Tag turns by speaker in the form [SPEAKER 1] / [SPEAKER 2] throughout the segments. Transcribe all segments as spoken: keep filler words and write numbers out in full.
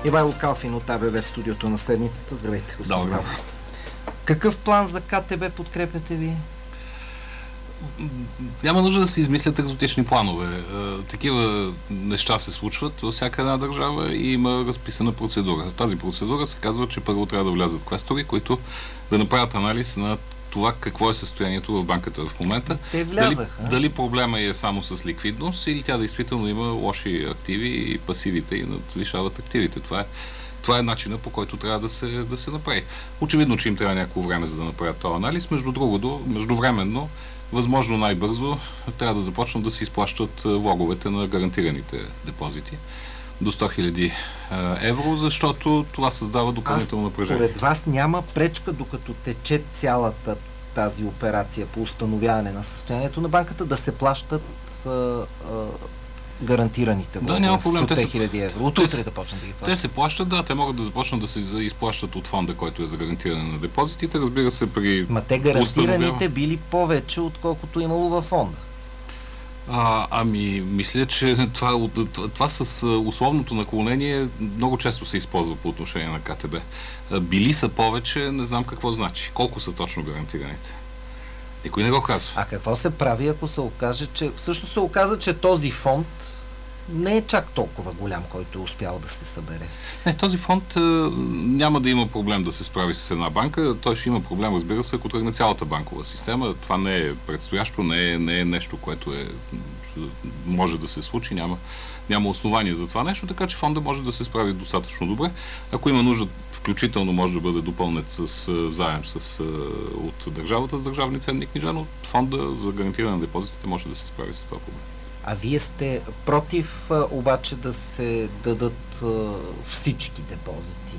[SPEAKER 1] Ивайло Калфин от АБВ в студиото на седмицата. Здравейте, господин
[SPEAKER 2] Добре.
[SPEAKER 1] Какъв план за КТБ подкрепяте ви?
[SPEAKER 2] Няма нужда да се измислят екзотични планове. Такива неща се случват във всяка една държава и има разписана процедура. Тази процедура се казва, че първо трябва да влязат квестори, които да направят анализ на това какво е състоянието в банката в момента.
[SPEAKER 1] Те влязаха.
[SPEAKER 2] Дали, дали проблема е само с ликвидност или тя действително има лоши активи и пасивите и надвишават активите. Това е Това е начинът, по който трябва да се, да се направи. Очевидно, че им трябва някакво време, за да направят този анализ. Между другото, междувременно, възможно най-бързо, трябва да започнат да се изплащат влоговете на гарантираните депозити до сто хиляди евро, защото това създава допълнително напрежение.
[SPEAKER 1] Според вас няма пречка, докато тече цялата тази операция по установяване на състоянието на банката, да се плащат а, а, гарантираните влогове,
[SPEAKER 2] да, няма проблем.
[SPEAKER 1] сто хиляди евро. От утре да почнат да ги плащат.
[SPEAKER 2] Те се плащат, да, те могат да започнат да се изплащат от фонда, който е за гарантиране на депозитите. Разбира се, при
[SPEAKER 1] Ма те гарантираните
[SPEAKER 2] установява...
[SPEAKER 1] били повече, отколкото имало във фонда.
[SPEAKER 2] А, ами, мисля, че това, това с условното наклонение много често се използва по отношение на КТБ. Били са повече, не знам какво значи. Колко са точно гарантираните? Никой не го казва.
[SPEAKER 1] А какво се прави, ако се окаже, че всъщност се оказа, че този фонд не е чак толкова голям, който е успял да се събере?
[SPEAKER 2] Не, този фонд е, няма да има проблем да се справи с една банка. Той ще има проблем, разбира се, ако тръгне цялата банкова система. Това не е предстоящо, не е, не е нещо, което е, може да се случи. Няма, няма основание за това нещо, така че фонда може да се справи достатъчно добре. Ако има нужда, включително може да бъде допълнен с заем с, от държавата с държавни ценни книжа, но фонда за гарантиране на депозитите може да се справи с това проблем.
[SPEAKER 1] А вие сте против а, обаче да се дадат а, всички депозити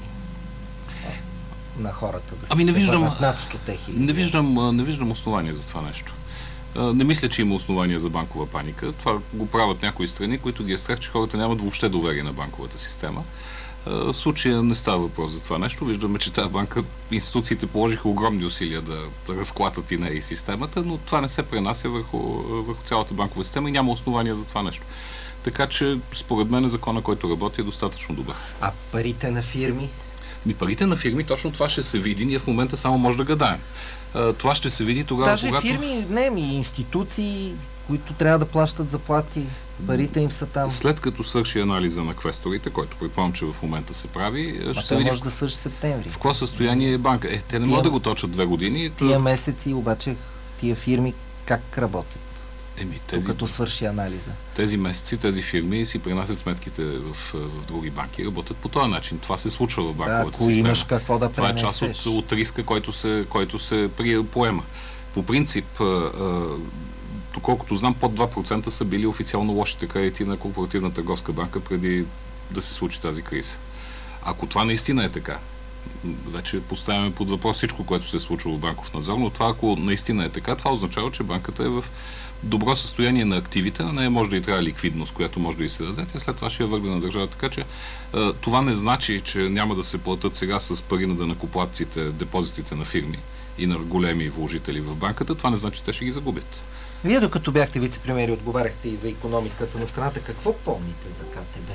[SPEAKER 1] а, на хората, да се
[SPEAKER 2] ами не виждам,
[SPEAKER 1] над сто хиляди?
[SPEAKER 2] Не виждам, не виждам основания за това нещо. Не мисля, че има основания за банкова паника. Това го правят някои страни, които ги е страх, че хората нямат въобще доверие на банковата система. В случая не става въпрос за това нещо. Виждаме, че тази банка, институциите положиха огромни усилия да, да разклатат и нея и системата, но това не се пренася върху, върху цялата банкова система и няма основания за това нещо. Така че, според мен, закона, който работи, е достатъчно добър.
[SPEAKER 1] А парите на фирми?
[SPEAKER 2] Ми парите на фирми, точно това ще се види. Ние в момента само може да гадаем. Това ще се види тогава,
[SPEAKER 1] Даже
[SPEAKER 2] когато...
[SPEAKER 1] фирми, не, ми институции, които трябва да плащат заплати, парите им са там.
[SPEAKER 2] След като свърши анализа на квесторите, който предполагам, че в момента се прави,
[SPEAKER 1] а
[SPEAKER 2] ще се види
[SPEAKER 1] може
[SPEAKER 2] в...
[SPEAKER 1] да свърши септември.
[SPEAKER 2] В какво състояние е банка. Е, те не могат да го точат две години.
[SPEAKER 1] Тия месеци, обаче, тия фирми как работят?
[SPEAKER 2] Еми, тези,
[SPEAKER 1] като свърши анализа.
[SPEAKER 2] Тези месеци, тези фирми си принасят сметките в, в други банки, работят по този начин. Това се случва в банковата
[SPEAKER 1] да, ако
[SPEAKER 2] система.
[SPEAKER 1] Имаш какво да
[SPEAKER 2] това е част от, от риска, който се, който се при, поема. По принцип, а, а, доколкото знам, под два процента са били официално лошите кредити на Корпоративна търговска банка преди да се случи тази криза. Ако това наистина е така, вече поставяме под въпрос всичко, което се е случило в банков надзор, но това, ако наистина е така, това означава, че банката е в добро състояние на активите, на нея може да и трябва ликвидност, която може да и се даде, и след това ще я върне на държавата. Така че е, това не значи, че няма да се платят сега с пари на данъкоплатците депозитите на фирми и на големи вложители в банката. Това не значи, че те ще ги загубят.
[SPEAKER 1] Вие, докато бяхте вице-премиер и отговаряхте и за икономиката на страната, какво помните за КТБ?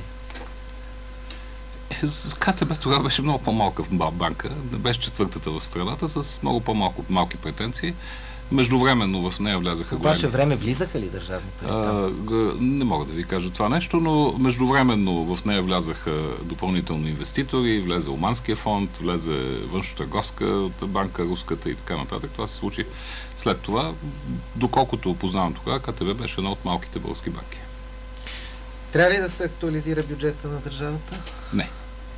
[SPEAKER 2] КТБ тогава беше много по-малка банка, беше четвъртата в страната, с много по-малко малки претенции. Междувременно в нея влязаха
[SPEAKER 1] големи... В ваше време влизаха ли държавни пари?
[SPEAKER 2] Не мога да ви кажа това нещо, но междувременно в нея влязаха допълнителни инвеститори, влезе Оманския фонд, влезе Външно-търговска банка, руската и така нататък. Това се случи след това. Доколкото познавам тогава, КТБ беше една от малките български банки.
[SPEAKER 1] Трябва ли да се актуализира бюджета на държавата?
[SPEAKER 2] Не.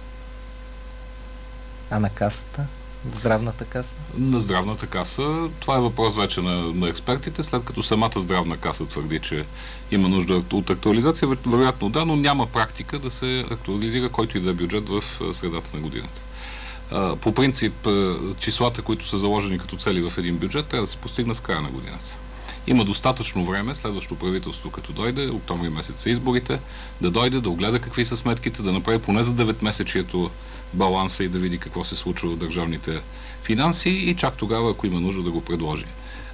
[SPEAKER 1] А на касата? Здравната каса?
[SPEAKER 2] На здравната каса. Това е въпрос вече на, на експертите, след като самата здравна каса твърди, че има нужда от актуализация. Вероятно да, но няма практика да се актуализира който и да е бюджет в средата на годината. По принцип, числата, които са заложени като цели в един бюджет, трябва да се постигнат в края на годината. Има достатъчно време, следващото правителство като дойде, октомври месец са изборите, да дойде, да огледа какви са сметките, да направи поне за девет месечието баланса и да види какво се случва в държавните финанси и чак тогава, ако има нужда, да го предложи.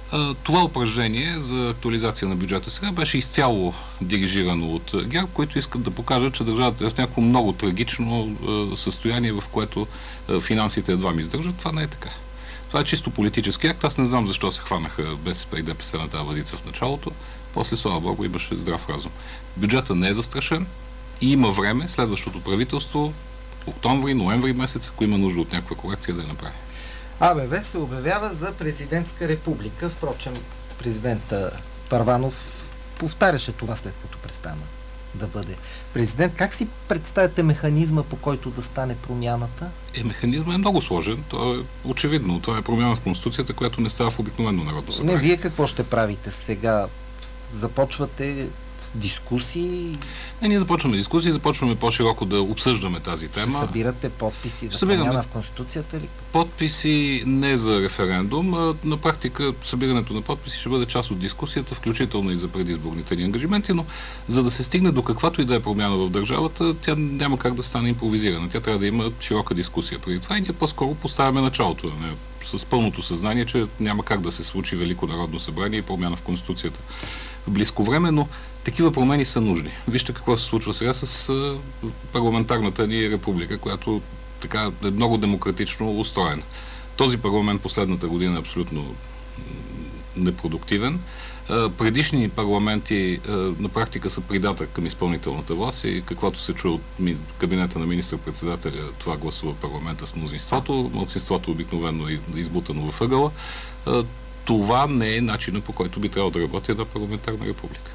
[SPEAKER 2] Това упражнение за актуализация на бюджета сега беше изцяло дирижирано от ГЕРБ, които искат да покажат, че държавата е в някакво много трагично състояние, в което финансите едва ми издържат. Това не е така. Това е чисто политически акт. Аз не знам защо се хванаха БСП и ДПС на тази въдица в началото. После, слава Богу, имаше здрав разум. Бюджета не е застрашен и има време следващото правителство, октомври, ноември месец, ако има нужда от някаква корекция, да я направи.
[SPEAKER 1] АБВ се обявява за президентска република. Впрочем, президента Първанов повтаряше това, след като престана да бъде президент. Как си представяте механизма, по който да стане промяната?
[SPEAKER 2] Е, механизма е много сложен. То е очевидно. Това е промяна в Конституцията, която не става в обикновено народно събрание.
[SPEAKER 1] Не, вие какво ще правите сега? Започвате дискусии?
[SPEAKER 2] Не, ние започваме дискусии, започваме по-широко да обсъждаме тази тема.
[SPEAKER 1] Ще събирате подписи за
[SPEAKER 2] Събираме
[SPEAKER 1] промяна в Конституцията ли?
[SPEAKER 2] Подписи не за референдум. А на практика събирането на подписи ще бъде част от дискусията, включително и за предизборните ни ангажименти, но за да се стигне до каквато и да е промяна в държавата, тя няма как да стане импровизирана. Тя трябва да има широка дискусия преди това и ние по-скоро поставяме началото. Не? С пълното съзнание, че няма как да се случи Велико народно събрание и промяна в Конституцията в близко време, но такива промени са нужни. Вижте какво се случва сега с а, парламентарната ни република, която така е много демократично устроена. Този парламент последната година е абсолютно непродуктивен. А, предишни парламенти а, на практика са придатък към изпълнителната власт и каквото се чува от ми, кабинета на министър-председателя, това гласува парламента с мнозинството. Мнозинството обикновено е избутано в ъгъла. А, това не е начинът, по който би трябвало да работи една парламентарна република.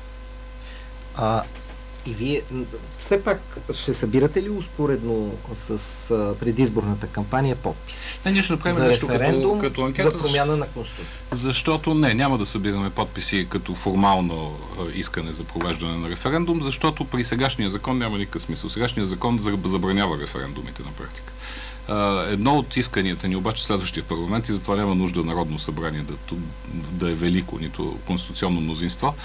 [SPEAKER 1] А, и вие все пак ще събирате ли успоредно с а, предизборната кампания подписи?
[SPEAKER 2] Не, ние ще направим
[SPEAKER 1] за
[SPEAKER 2] нещо
[SPEAKER 1] референдум,
[SPEAKER 2] като, като анкета.
[SPEAKER 1] За промяна на Конституцията.
[SPEAKER 2] Защото не, няма да събираме подписи като формално а, искане за провеждане на референдум, защото при сегашния закон няма никакъв смисъл. Сегашният закон забранява референдумите на практика. Uh, едно от исканията ни обаче следващия парламент, и затова няма нужда Народно събрание да, да е велико, нито конституционно мнозинство,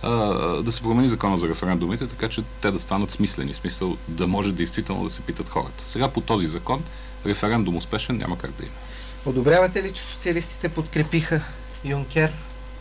[SPEAKER 2] uh, да се промени закона за референдумите, така че те да станат смислени, смисъл да може действително да се питат хората. Сега по този закон референдум успешен няма как да има.
[SPEAKER 1] Одобрявате ли, че социалистите подкрепиха Юнкер,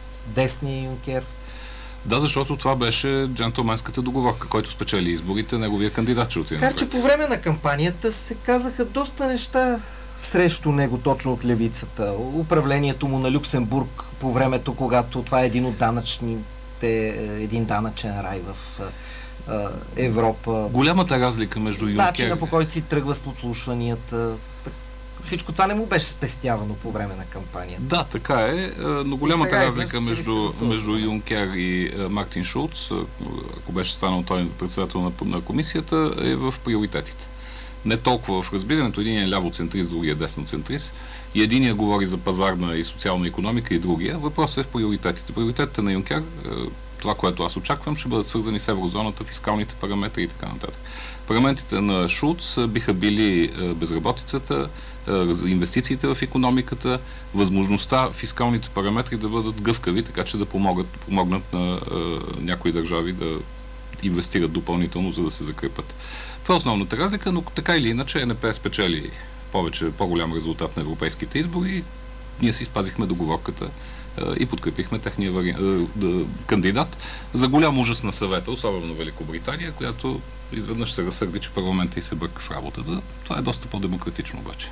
[SPEAKER 1] десния Юнкер?
[SPEAKER 2] Да, защото това беше джентълменската договорка, който спечели изборите, неговия кандидат ще отиде
[SPEAKER 1] напред. Така че по време на кампанията се казаха доста неща срещу него, точно от левицата. Управлението му на Люксембург по времето, когато това е един от данъчните, един данъчен рай в а, Европа.
[SPEAKER 2] Голямата разлика между Юнкер...
[SPEAKER 1] Начина, по който си тръгва с подслушванията. Всичко това не му беше спестявано по време на кампанията.
[SPEAKER 2] Да, така е, но голямата разлика между, между Юнкер и Мартин Шулц, ако беше станал той председател на, на комисията, е в приоритетите. Не толкова в разбирането, един е лявоцентрист, другия е десноцентрист, и единия говори за пазарна и социална икономика и другия. Въпросът е в приоритетите. Приоритетите на Юнкер, това, което аз очаквам, ще бъдат свързани с еврозоната, фискалните параметри и така нататък. Параметрите на Шулц биха били безработицата, инвестициите в икономиката, възможността фискалните параметри да бъдат гъвкави, така че да помогат, помогнат на е, някои държави да инвестират допълнително, за да се закрепят. Това е основната разлика, но така или иначе ЕНП спечели повече, по-голям резултат на европейските избори и ние си спазихме договорката е, и подкрепихме техния вари... е, кандидат за голям ужас на съвета, особено Великобритания, която изведнъж се разсърди, че парламента и се бърка в работата. Това е доста по-демократично обаче.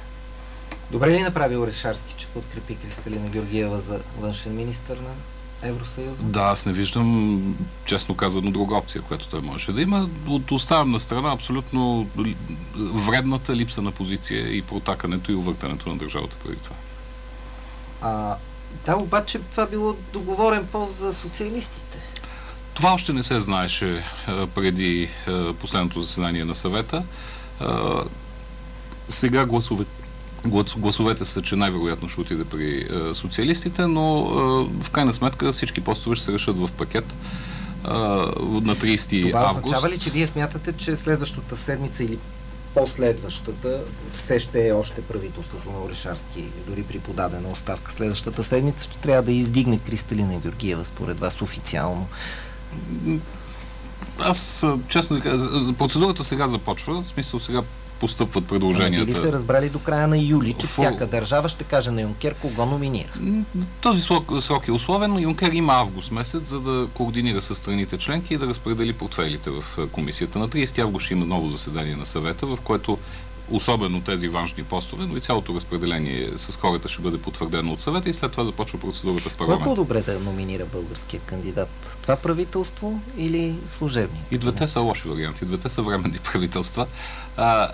[SPEAKER 1] Добре ли направи Орешарски, че подкрепи Кристалина Георгиева за външен министър на Евросъюза?
[SPEAKER 2] Да, аз не виждам, честно казано, друга опция, която той можеше да има. От оставам на страна абсолютно вредната липса на позиция и протакането и увъртането на държавата преди това.
[SPEAKER 1] А, да, обаче това било договорен пост за социалистите.
[SPEAKER 2] Това още не се знаеше а, преди а, последното заседание на съвета. А, сега гласове, глас, гласовете са, че най-вероятно ще отиде при а, социалистите, но а, в крайна сметка всички постове ще се решат в пакет а, на тридесети август.
[SPEAKER 1] Това означава ли, че вие смятате, че следващата седмица или последващата все ще е още правителството на Орешарски, дори при подадена оставка следващата седмица, ще трябва да издигне Кристалина Георгиева според вас официално?
[SPEAKER 2] Аз, честно ви кажа, процедурата сега започва, в смисъл сега постъпват предложенията.
[SPEAKER 1] Били се разбрали до края на юли, че всяка държава ще каже на Юнкер кого номинира.
[SPEAKER 2] Този срок, срок е условен, но Юнкер има август месец, за да координира със страните членки и да разпредели портфейлите в комисията. На тридесети август ще има ново заседание на съвета, в което особено тези важни постове, но и цялото разпределение с хората ще бъде потвърдено от съвета и след това започва процедурата в парламента.
[SPEAKER 1] Кой е по-добре да номинира българския кандидат? Това правителство или служебни?
[SPEAKER 2] И двете са лоши варианти, и двете са временни правителства. А,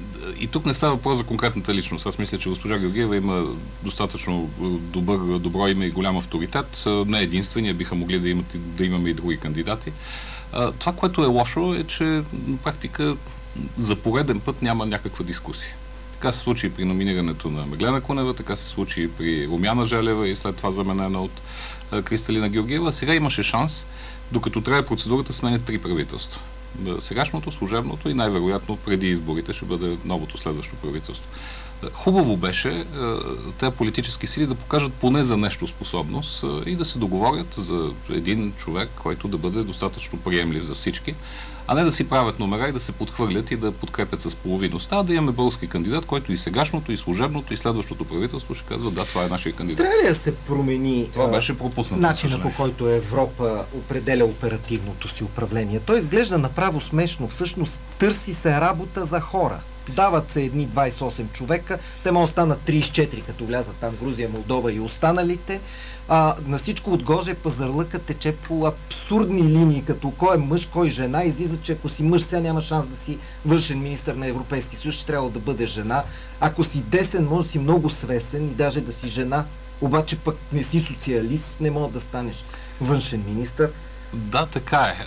[SPEAKER 2] и тук не става въпрос за конкретната личност. Аз мисля, че госпожа Георгиева има достатъчно добър, добро име и голям авторитет. Не единствения, биха могли да, имат, да имаме и други кандидати. А, това, което е лошо, е, че на практика за пореден път няма някаква дискусия. Така се случи и при номинирането на Меглена Кунева, така се случи и при Румяна Желева и след това заменена от а, Кристалина Георгиева. Сега имаше шанс, докато трябва процедурата, сменят три правителства. Сегашното, служебното и най-вероятно преди изборите ще бъде новото следващо правителство. Хубаво беше тези политически сили да покажат поне за нещо способност и да се договорят за един човек, който да бъде достатъчно приемлив за всички, а не да си правят номера и да се подхвърлят и да подкрепят с половиността, а да имаме български кандидат, който и сегашното, и служебното, и следващото правителство ще казва, да, това е нашия кандидат.
[SPEAKER 1] Трябва ли да се промени
[SPEAKER 2] това беше пропуснато,
[SPEAKER 1] начина, по който Европа определя оперативното си управление? Той изглежда направо смешно. Всъщност търси се работа за хора. Дават се едни двайсет и осем човека, те могат да станат трийсет и четири, като влязат там Грузия, Молдова и останалите. А, на всичко отгоре пазарлъка тече по абсурдни линии, като кой е мъж, кой жена. Излиза, че ако си мъж, сега няма шанс да си външен министър на Европейски съюз, ще трябва да бъде жена. Ако си десен, може да си много свесен и даже да си жена, обаче пък не си социалист, не може да станеш външен министър.
[SPEAKER 2] Да, така е.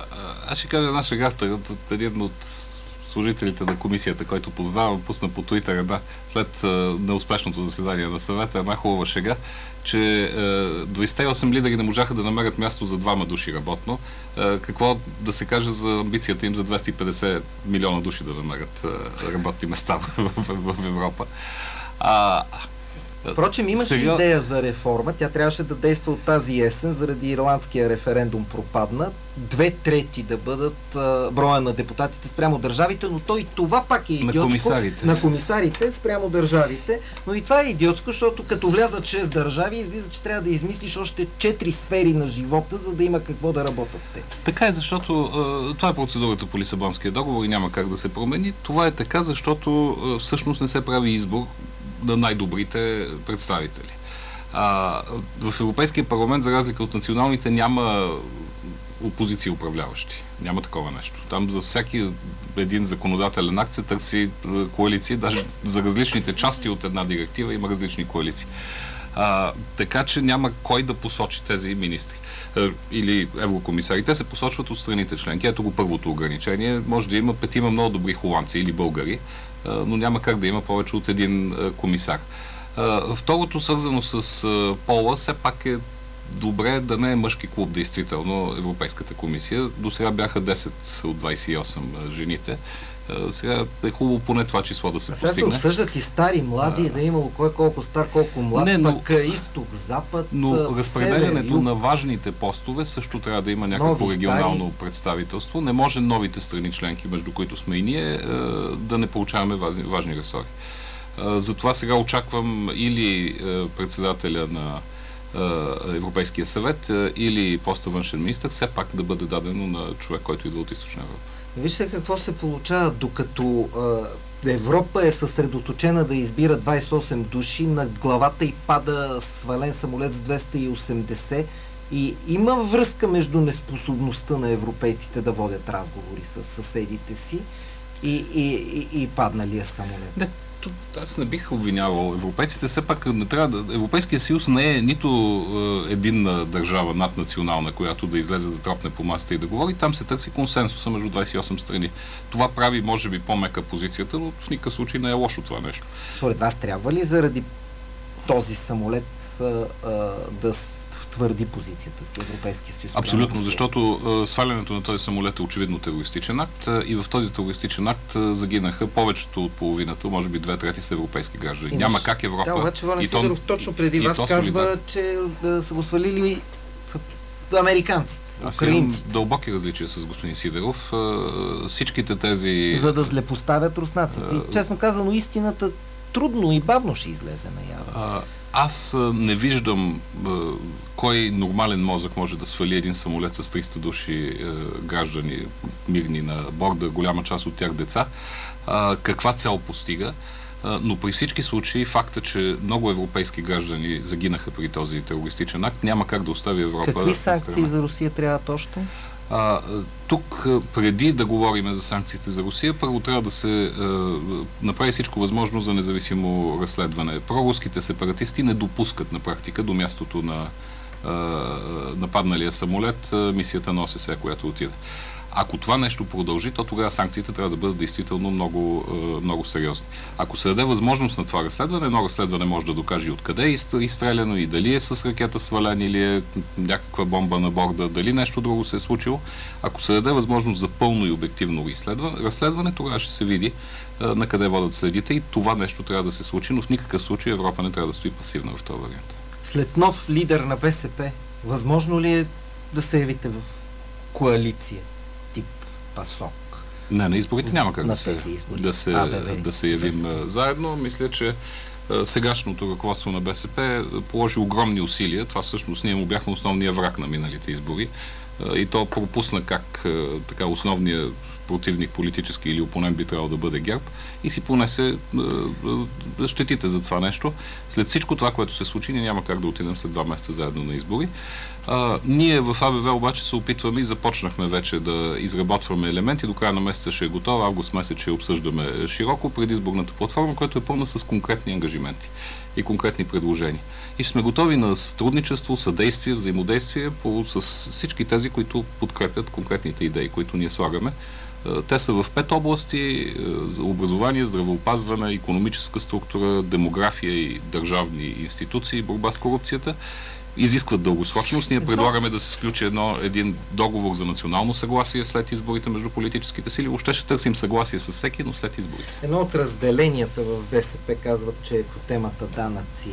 [SPEAKER 2] Аз ще кажа една шегата от един от служителите на комисията, който познавам, пусна по Туитър една след неуспешното заседание на съвета, една хубава шега, че двайсет и осем лидери не можаха да намерят място за двама души работно. Какво да се каже за амбицията им за двеста и петдесет милиона души да намерят работни места в, в, в Европа. А,
[SPEAKER 1] Впрочем, имаше сега идея за реформа. Тя трябваше да действа от тази есен, заради ирландския референдум пропадна. Две трети да бъдат а, броя на депутатите спрямо държавите, но то и това пак е идиотско.
[SPEAKER 2] На комисарите.
[SPEAKER 1] На комисарите спрямо държавите. Но и това е идиотско, защото като влязат шест държави, излиза, че трябва да измислиш още четири сфери на живота, за да има какво да работят те.
[SPEAKER 2] Така е, защото а, това е процедурата по Лисабонския договор и няма как да се промени. Това е така, защото а, всъщност не се прави избор на най-добрите представители. А, в Европейския парламент, за разлика от националните, няма опозиция управляващи. Няма такова нещо. Там за всеки един законодателен акт се търси коалиции, даже за различните части от една директива има различни коалиции. А, така че няма кой да посочи тези министри или еврокомисари. Те се посочват от страните членки. Ето го първото ограничение. Може да има петима много добри холандци или българи, но няма как да има повече от един комисар. Второто, свързано с пола, все пак е добре да не е мъжки клуб, действително, Европейската комисия. До сега бяха десет от двайсет и осем жените. Сега е хубаво поне това число да се
[SPEAKER 1] сега
[SPEAKER 2] постигне.
[SPEAKER 1] Сега се обсъждат и стари, млади, а, да е имало кой колко стар, колко млад, не, но, пък изток, запад,
[SPEAKER 2] но разпределянето север, на важните постове също трябва да има някакво нови, регионално стари представителство. Не може новите страни членки, между които сме и ние, да не получаваме важни, важни ресори. Затова сега очаквам или председателя на Европейския съвет или поста външен министър все пак да бъде дадено на човек, който идва от Източна Европа.
[SPEAKER 1] Вижте какво се получава, докато е, Европа е съсредоточена да избира двайсет и осем души, над главата й пада свален самолет с двеста и осемдесет и има връзка между неспособността на европейците да водят разговори с съседите си и, и, и, и падналия самолет.
[SPEAKER 2] Да. Аз не бих обвинявал европейците, все пак не трябва да... Европейския съюз не е нито е, единна държава наднационална, която да излезе да тропне по масата и да говори. Там се търси консенсуса между двайсет и осем страни. Това прави, може би, по-мека позицията, но в никакъв случай не е лошо това нещо.
[SPEAKER 1] Според вас трябва ли заради този самолет а, а, да твърди позицията си Европейския съюз?
[SPEAKER 2] Абсолютно, защото а, свалянето на този самолет е очевидно терористичен акт а, и в този терористичен акт а, загинаха повечето от половината, може би две трети са европейски граждани. Имаш... Няма как Европа...
[SPEAKER 1] Да, обаче Волен Сидеров точно преди вас казва, че да, са го свалили американците,
[SPEAKER 2] Аз
[SPEAKER 1] украинците.
[SPEAKER 2] имам дълбоки различия с господин Сидеров. Всичките тези...
[SPEAKER 1] За да злепоставят руснаците. И, честно казано, истината трудно и бавно ще излезе наяве.
[SPEAKER 2] Аз не виждам кой нормален мозък може да свали един самолет с триста души граждани мирни на борда, голяма част от тях деца, каква цел постига. Но при всички случаи факта, че много европейски граждани загинаха при този терористичен акт, няма как да остави Европа.
[SPEAKER 1] Какви санкции за Русия трябват още?
[SPEAKER 2] А, тук, преди да говорим за санкциите за Русия, първо трябва да се а, направи всичко възможно за независимо разследване. Проруските сепаратисти не допускат на практика до мястото на а, нападналия самолет а, мисията на ОССЕ, която отиде. Ако това нещо продължи, то тогава санкциите трябва да бъдат действително много, много сериозни. Ако се даде възможност на това разследване, едно разследване може да докаже и откъде е изстреляно и дали е с ракета свален или е някаква бомба на борда, дали нещо друго се е случило. Ако се даде възможност за пълно и обективно разследване, тогава ще се види на къде водят следите и това нещо трябва да се случи, но в никакъв случай Европа не трябва да стои пасивна в този вариант.
[SPEAKER 1] След нов лидер на БСП, възможно ли е да се явите в коалиция тип ПАСОК?
[SPEAKER 2] Не, на изборите няма как
[SPEAKER 1] на
[SPEAKER 2] да се,
[SPEAKER 1] избори.
[SPEAKER 2] да се, да се явим БСП. Заедно. Мисля, че сегашното ръководство на БСП положи огромни усилия. Това всъщност ние му бяхме основния враг на миналите избори. И то пропусна как така основният противник политически или опонент би трябвало да бъде ГЕРБ и си понесе е, е, щетите за това нещо. След всичко това, което се случи, ние няма как да отидем след два месеца заедно на избори. А, ние в АБВ обаче се опитваме и започнахме вече да изработваме елементи. До края на месеца ще е готова. Август месец ще обсъждаме широко предизборната платформа, която е пълна с конкретни ангажименти и конкретни предложения. И ще сме готови на сътрудничество, съдействие, взаимодействие по, с всички тези, които подкрепят конкретните идеи, които ние слагаме. Те са в пет области: образование, здравеопазване, икономическа структура, демография и държавни институции, борба с корупцията. Изискват дългосрочност. Ние предлагаме да се сключи едно, един договор за национално съгласие след изборите между политическите сили. Още ще търсим съгласие с всеки, но след изборите.
[SPEAKER 1] Едно от разделенията в БСП казват, че по темата данъци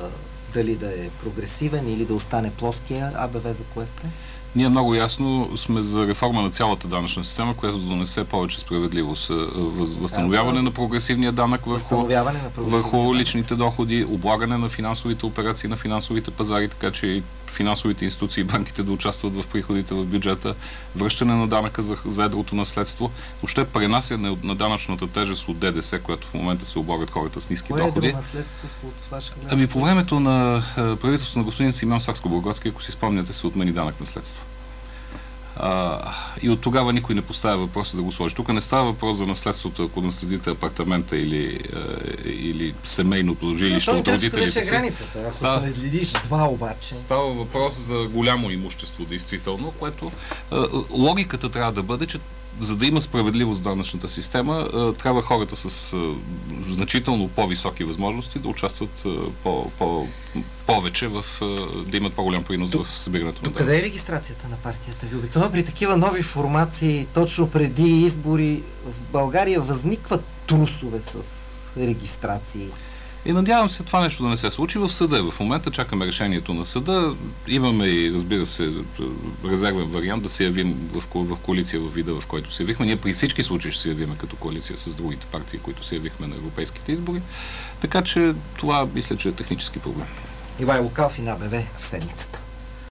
[SPEAKER 1] дали да е прогресивен или да остане плоския. АБВ за кое сте?
[SPEAKER 2] Ние много ясно сме за реформа на цялата данъчна система, която да донесе повече справедливост. Възстановяване на прогресивния данък върху, върху личните доходи, облагане на финансовите операции на финансовите пазари, така че и финансовите институции и банките да участват в приходите в бюджета, връщане на данъка за, за едрото наследство, въобще пренасяне на данъчната тежест от ДДС, която в момента се облагат хората с ниски
[SPEAKER 1] Кое
[SPEAKER 2] доходи.
[SPEAKER 1] Кое едро наследство от ваша гледна?
[SPEAKER 2] Ами по времето на правителството на господин Симеон Сакскобургготски, ако си спомняте, се отмени данък наследство. А, и от тогава никой не поставя въпроса да го сложи. Тук не става въпрос за наследството, ако наследите апартамента или, е, или семейното жилище от родителите си.
[SPEAKER 1] Границата, ако
[SPEAKER 2] става,
[SPEAKER 1] следиш два обаче.
[SPEAKER 2] Става въпрос за голямо имущество, действително, което е, логиката трябва да бъде, че за да има справедливост в данъчната система, трябва хората с значително по-високи възможности да участват по, по, повече в, да имат по-голям принос в събирането на данъци.
[SPEAKER 1] Къде е регистрацията на партията ви? Обикновено при такива нови формации, точно преди избори, в България възникват трусове с регистрации.
[SPEAKER 2] И надявам се това нещо да не се случи в съда. В момента чакаме решението на съда. Имаме и, разбира се, резервен вариант да се явим в, в коалиция в вида, в който се явихме. Ние при всички случаи ще се явим като коалиция с другите партии, които се явихме на европейските избори. Така че това мисля, че е технически проблем.
[SPEAKER 1] Ивайло Калфин, АБВ в седмицата.